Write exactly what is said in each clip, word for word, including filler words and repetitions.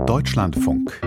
Deutschlandfunk.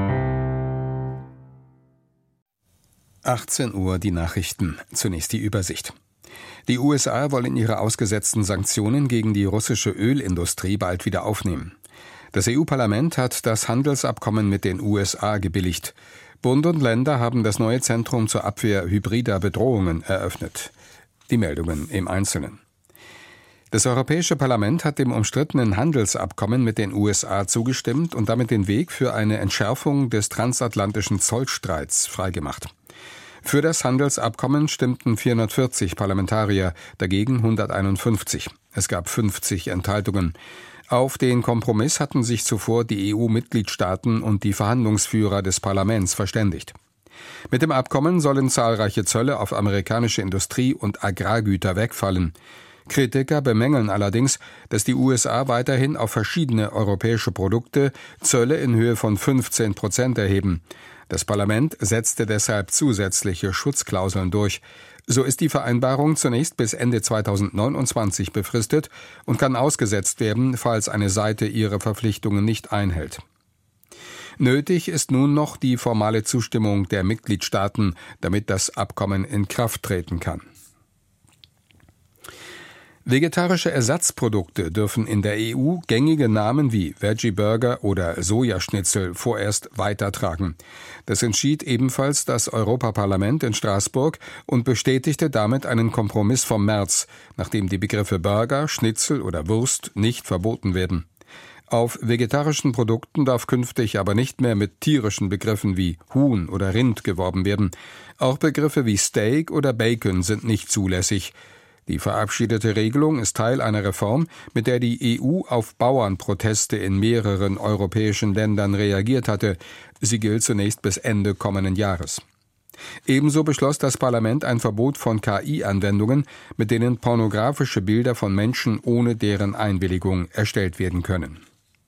achtzehn Uhr die Nachrichten. Zunächst die Übersicht. Die U S A wollen ihre ausgesetzten Sanktionen gegen die russische Ölindustrie bald wieder aufnehmen. Das E U-Parlament hat das Handelsabkommen mit den U S A gebilligt. Bund und Länder haben das neue Zentrum zur Abwehr hybrider Bedrohungen eröffnet. Die Meldungen im Einzelnen. Das Europäische Parlament hat dem umstrittenen Handelsabkommen mit den U S A zugestimmt und damit den Weg für eine Entschärfung des transatlantischen Zollstreits freigemacht. Für das Handelsabkommen stimmten vierhundertvierzig Parlamentarier, dagegen hunderteinundfünfzig. Es gab fünfzig Enthaltungen. Auf den Kompromiss hatten sich zuvor die E U-Mitgliedstaaten und die Verhandlungsführer des Parlaments verständigt. Mit dem Abkommen sollen zahlreiche Zölle auf amerikanische Industrie- und Agrargüter wegfallen. Kritiker bemängeln allerdings, dass die U S A weiterhin auf verschiedene europäische Produkte Zölle in Höhe von fünfzehn Prozent erheben. Das Parlament setzte deshalb zusätzliche Schutzklauseln durch. So ist die Vereinbarung zunächst bis Ende zweitausendneunundzwanzig befristet und kann ausgesetzt werden, falls eine Seite ihre Verpflichtungen nicht einhält. Nötig ist nun noch die formale Zustimmung der Mitgliedstaaten, damit das Abkommen in Kraft treten kann. Vegetarische Ersatzprodukte dürfen in der E U gängige Namen wie Veggie Burger oder Sojaschnitzel vorerst weitertragen. Das entschied ebenfalls das Europaparlament in Straßburg und bestätigte damit einen Kompromiss vom März, nachdem die Begriffe Burger, Schnitzel oder Wurst nicht verboten werden. Auf vegetarischen Produkten darf künftig aber nicht mehr mit tierischen Begriffen wie Huhn oder Rind geworben werden. Auch Begriffe wie Steak oder Bacon sind nicht zulässig. Die verabschiedete Regelung ist Teil einer Reform, mit der die E U auf Bauernproteste in mehreren europäischen Ländern reagiert hatte. Sie gilt zunächst bis Ende kommenden Jahres. Ebenso beschloss das Parlament ein Verbot von K I-Anwendungen, mit denen pornografische Bilder von Menschen ohne deren Einwilligung erstellt werden können.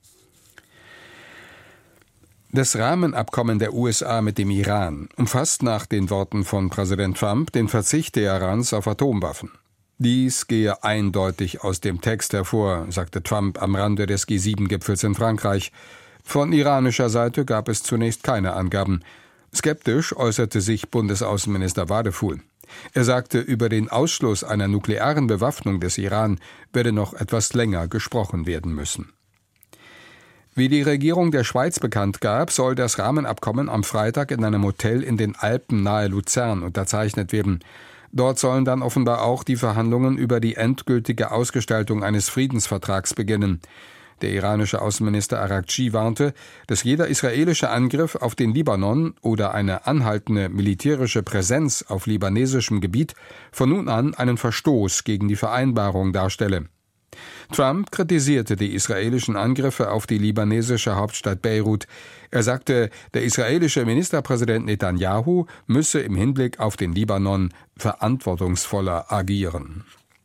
Das Rahmenabkommen der U S A mit dem Iran umfasst nach den Worten von Präsident Trump den Verzicht Teherans auf Atomwaffen. Dies gehe eindeutig aus dem Text hervor, sagte Trump am Rande des G sieben Gipfels in Frankreich. Von iranischer Seite gab es zunächst keine Angaben. Skeptisch äußerte sich Bundesaußenminister Wadefuhl. Er sagte, über den Ausschluss einer nuklearen Bewaffnung des Iran werde noch etwas länger gesprochen werden müssen. Wie die Regierung der Schweiz bekannt gab, soll das Rahmenabkommen am Freitag in einem Hotel in den Alpen nahe Luzern unterzeichnet werden. Dort sollen dann offenbar auch die Verhandlungen über die endgültige Ausgestaltung eines Friedensvertrags beginnen. Der iranische Außenminister Araghchi warnte, dass jeder israelische Angriff auf den Libanon oder eine anhaltende militärische Präsenz auf libanesischem Gebiet von nun an einen Verstoß gegen die Vereinbarung darstelle. Trump kritisierte die israelischen Angriffe auf die libanesische Hauptstadt Beirut. Er sagte, der israelische Ministerpräsident Netanyahu müsse im Hinblick auf den Libanon verantwortungsvoller agieren.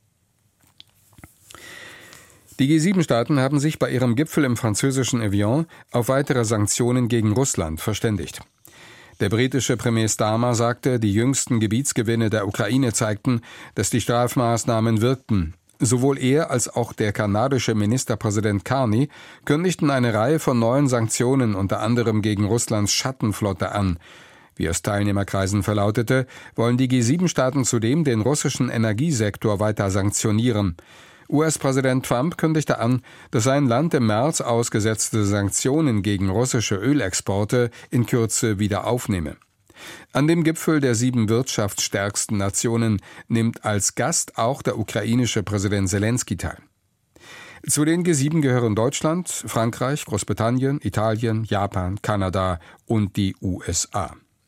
Die G sieben Staaten haben sich bei ihrem Gipfel im französischen Evian auf weitere Sanktionen gegen Russland verständigt. Der britische Premier Starmer sagte, die jüngsten Gebietsgewinne der Ukraine zeigten, dass die Strafmaßnahmen wirkten. Sowohl er als auch der kanadische Ministerpräsident Carney kündigten eine Reihe von neuen Sanktionen unter anderem gegen Russlands Schattenflotte an. Wie aus Teilnehmerkreisen verlautete, wollen die G sieben Staaten zudem den russischen Energiesektor weiter sanktionieren. U S-Präsident Trump kündigte an, dass sein Land im März ausgesetzte Sanktionen gegen russische Ölexporte in Kürze wieder aufnehme. An dem Gipfel der sieben wirtschaftsstärksten Nationen nimmt als Gast auch der ukrainische Präsident Selenskyj teil. Zu den G sieben gehören Deutschland, Frankreich, Großbritannien, Italien, Japan, Kanada und die U S A.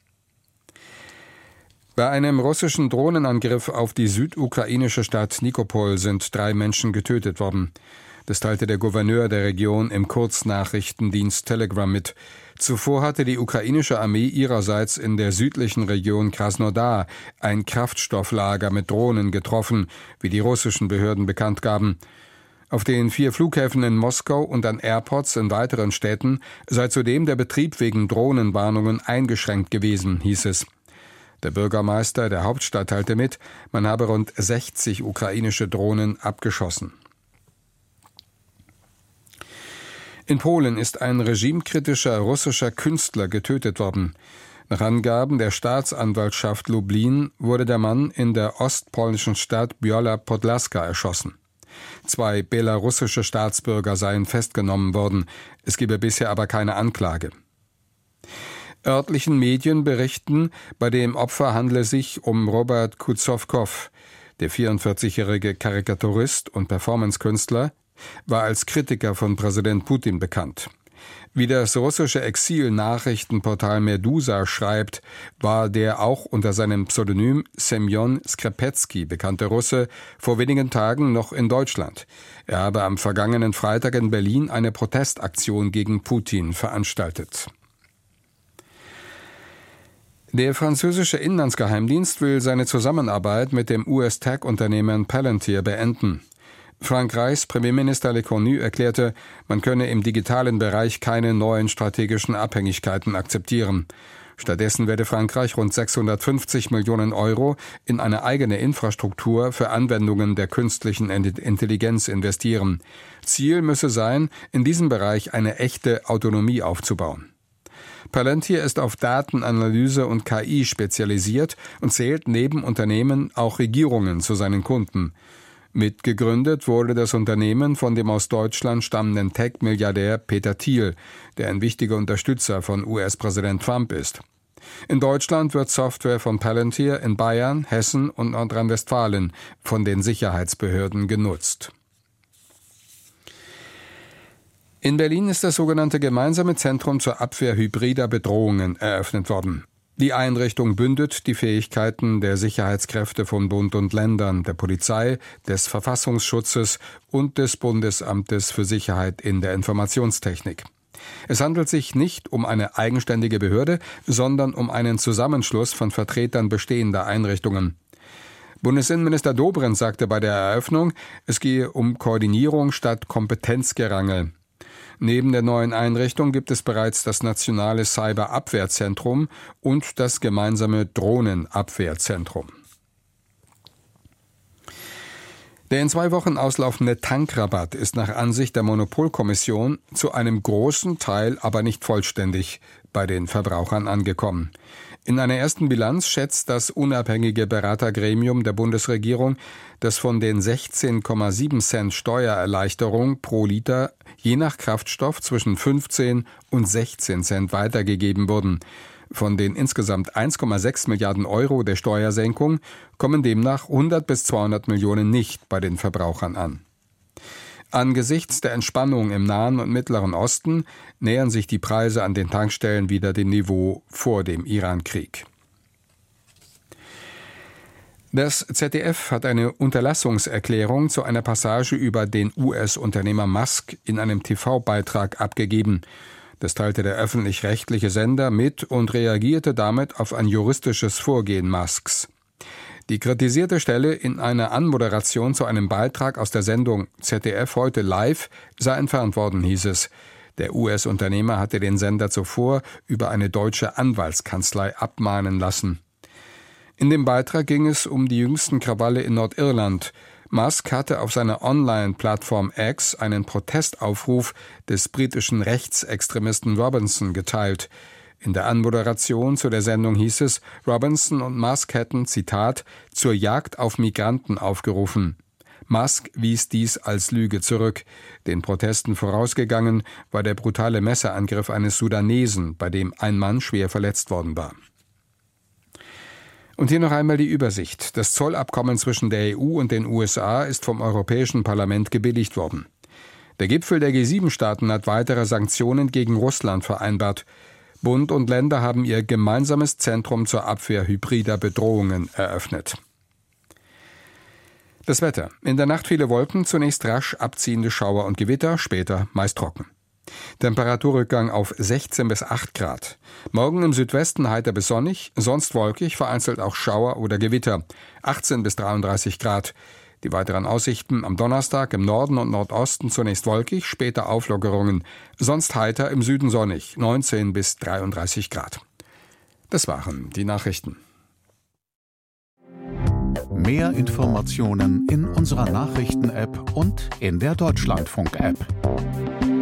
Bei einem russischen Drohnenangriff auf die südukrainische Stadt Nikopol sind drei Menschen getötet worden. Das teilte der Gouverneur der Region im Kurznachrichtendienst Telegram mit. Zuvor hatte die ukrainische Armee ihrerseits in der südlichen Region Krasnodar ein Kraftstofflager mit Drohnen getroffen, wie die russischen Behörden bekannt gaben. Auf den vier Flughäfen in Moskau und an Airports in weiteren Städten sei zudem der Betrieb wegen Drohnenwarnungen eingeschränkt gewesen, hieß es. Der Bürgermeister der Hauptstadt teilte mit, man habe rund sechzig ukrainische Drohnen abgeschossen. In Polen ist ein regimekritischer russischer Künstler getötet worden. Nach Angaben der Staatsanwaltschaft Lublin wurde der Mann in der ostpolnischen Stadt Biała Podlaska erschossen. Zwei belarussische Staatsbürger seien festgenommen worden. Es gebe bisher aber keine Anklage. Örtlichen Medien berichten, bei dem Opfer handle es sich um Robert Kuzowkow. Der vierundvierzigjährige Karikaturist und Performancekünstler war als Kritiker von Präsident Putin bekannt. Wie das russische Exil-Nachrichtenportal Medusa schreibt, war der auch unter seinem Pseudonym Semjon Skrepetsky bekannte Russe vor wenigen Tagen noch in Deutschland. Er habe am vergangenen Freitag in Berlin eine Protestaktion gegen Putin veranstaltet. Der französische Inlandsgeheimdienst will seine Zusammenarbeit mit dem U S-Tech-Unternehmen Palantir beenden. Frankreichs Premierminister Lecornu erklärte, man könne im digitalen Bereich keine neuen strategischen Abhängigkeiten akzeptieren. Stattdessen werde Frankreich rund sechshundertfünfzig Millionen Euro in eine eigene Infrastruktur für Anwendungen der künstlichen Intelligenz investieren. Ziel müsse sein, in diesem Bereich eine echte Autonomie aufzubauen. Palantir ist auf Datenanalyse und K I spezialisiert und zählt neben Unternehmen auch Regierungen zu seinen Kunden. Mitgegründet wurde das Unternehmen von dem aus Deutschland stammenden Tech-Milliardär Peter Thiel, der ein wichtiger Unterstützer von U S-Präsident Trump ist. In Deutschland wird Software von Palantir in Bayern, Hessen und Nordrhein-Westfalen von den Sicherheitsbehörden genutzt. In Berlin ist das sogenannte Gemeinsame Zentrum zur Abwehr hybrider Bedrohungen eröffnet worden. Die Einrichtung bündet die Fähigkeiten der Sicherheitskräfte von Bund und Ländern, der Polizei, des Verfassungsschutzes und des Bundesamtes für Sicherheit in der Informationstechnik. Es handelt sich nicht um eine eigenständige Behörde, sondern um einen Zusammenschluss von Vertretern bestehender Einrichtungen. Bundesinnenminister Dobrindt sagte bei der Eröffnung, es gehe um Koordinierung statt Kompetenzgerangel. Neben der neuen Einrichtung gibt es bereits das nationale Cyberabwehrzentrum und das gemeinsame Drohnenabwehrzentrum. Der in zwei Wochen auslaufende Tankrabatt ist nach Ansicht der Monopolkommission zu einem großen Teil, aber nicht vollständig, bei den Verbrauchern angekommen. In einer ersten Bilanz schätzt das unabhängige Beratergremium der Bundesregierung, dass von den sechzehn Komma sieben Cent Steuererleichterung pro Liter je nach Kraftstoff zwischen fünfzehn und sechzehn Cent weitergegeben wurden. Von den insgesamt eins Komma sechs Milliarden Euro der Steuersenkung kommen demnach hundert bis zweihundert Millionen nicht bei den Verbrauchern an. Angesichts der Entspannung im Nahen und Mittleren Osten nähern sich die Preise an den Tankstellen wieder dem Niveau vor dem Iran-Krieg. Das Z D F hat eine Unterlassungserklärung zu einer Passage über den U S-Unternehmer Musk in einem T V-Beitrag abgegeben. Das teilte der öffentlich-rechtliche Sender mit und reagierte damit auf ein juristisches Vorgehen Musks. Die kritisierte Stelle in einer Anmoderation zu einem Beitrag aus der Sendung Z D F heute live sei entfernt worden, hieß es. Der U S-Unternehmer hatte den Sender zuvor über eine deutsche Anwaltskanzlei abmahnen lassen. In dem Beitrag ging es um die jüngsten Krawalle in Nordirland. Musk hatte auf seiner Online-Plattform X einen Protestaufruf des britischen Rechtsextremisten Robinson geteilt. In der Anmoderation zu der Sendung hieß es, Robinson und Musk hätten, Zitat, zur Jagd auf Migranten aufgerufen. Musk wies dies als Lüge zurück. Den Protesten vorausgegangen war der brutale Messerangriff eines Sudanesen, bei dem ein Mann schwer verletzt worden war. Und hier noch einmal die Übersicht. Das Zollabkommen zwischen der E U und den U S A ist vom Europäischen Parlament gebilligt worden. Der Gipfel der G sieben Staaten hat weitere Sanktionen gegen Russland vereinbart. Bund und Länder haben ihr gemeinsames Zentrum zur Abwehr hybrider Bedrohungen eröffnet. Das Wetter. In der Nacht viele Wolken, zunächst rasch abziehende Schauer und Gewitter, später meist trocken. Temperaturrückgang auf sechzehn bis acht Grad. Morgen im Südwesten heiter bis sonnig, sonst wolkig, vereinzelt auch Schauer oder Gewitter. achtzehn bis dreiunddreißig Grad. Die weiteren Aussichten am Donnerstag im Norden und Nordosten zunächst wolkig, später Auflockerungen. Sonst heiter, im Süden sonnig, neunzehn bis dreiunddreißig Grad. Das waren die Nachrichten. Mehr Informationen in unserer Nachrichten-App und in der Deutschlandfunk-App.